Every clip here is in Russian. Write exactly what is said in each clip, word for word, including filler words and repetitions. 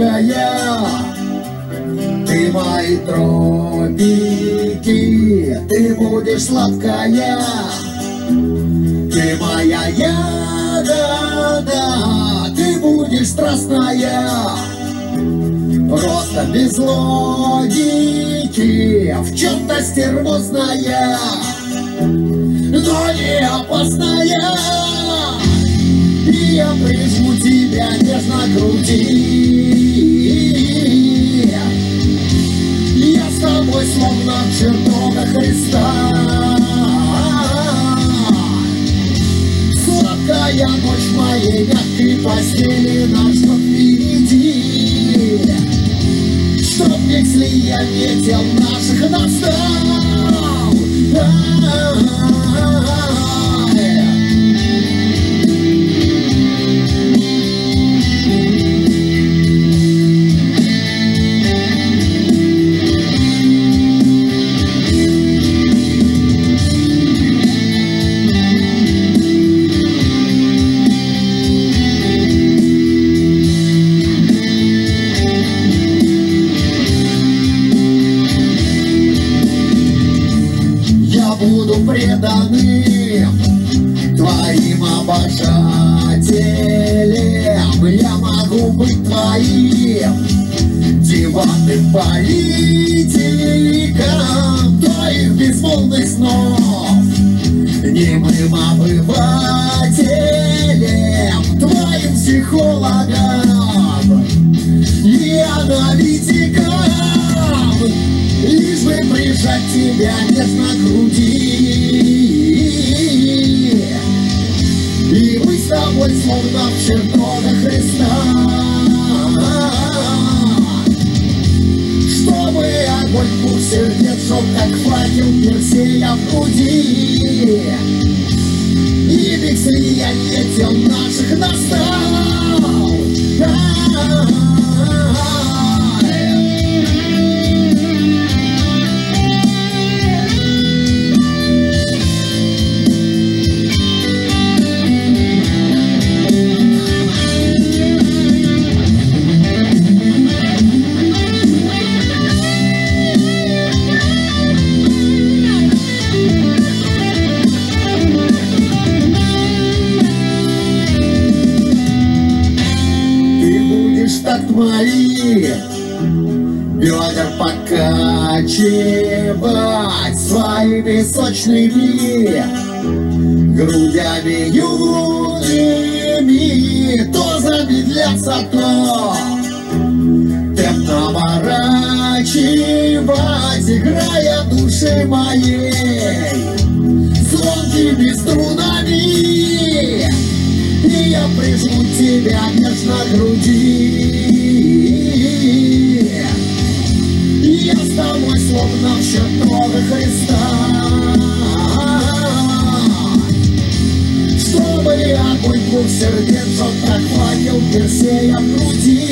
сладкая, ты мои тропики, ты будешь сладкая, ты моя ягода, ты будешь страстная. Просто без логики, в чем-то стервозная, но не опасная. И я прижму тебя нежно к груди. Я с тобой словно в чертогах Христа. Сладкая ночь моей мягкой постели нас ждет впереди. Чтоб век слияние наших настал. Буду преданным твоим обожателем. Я могу быть твоим диванным политиком твоих безмолвных снов, немым обывателем, твоим психологом и аналитиком. Лишь бы прижать тебя нежно к груди. И мы с тобой словно в чертогах Христа. Чтобы огонь двух сердец жёг, как факел Персея в груди. И век слияния тел наших настал. Так мои бедра покачивать своими сочными грудями юными, то замедляться, то темп наворачивать, играя души моей звонкими струнами. И я прижму тебя нежно к груди. Я с тобой словно в чертогах Христа. Чтобы огонь двух сердец жёг, как факел Персея в груди.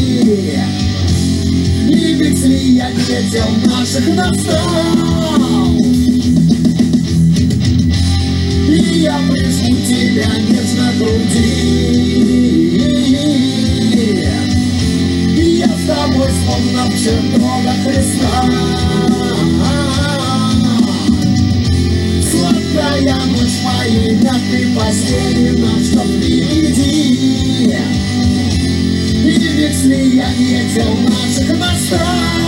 И век слияния тел наших настал. И я прижму тебя нежно к груди. И я с тобой словно в чертогах Христа. Сладкая ночь моей мягкой постели нас ждет впереди. И век слияния тел наших настал.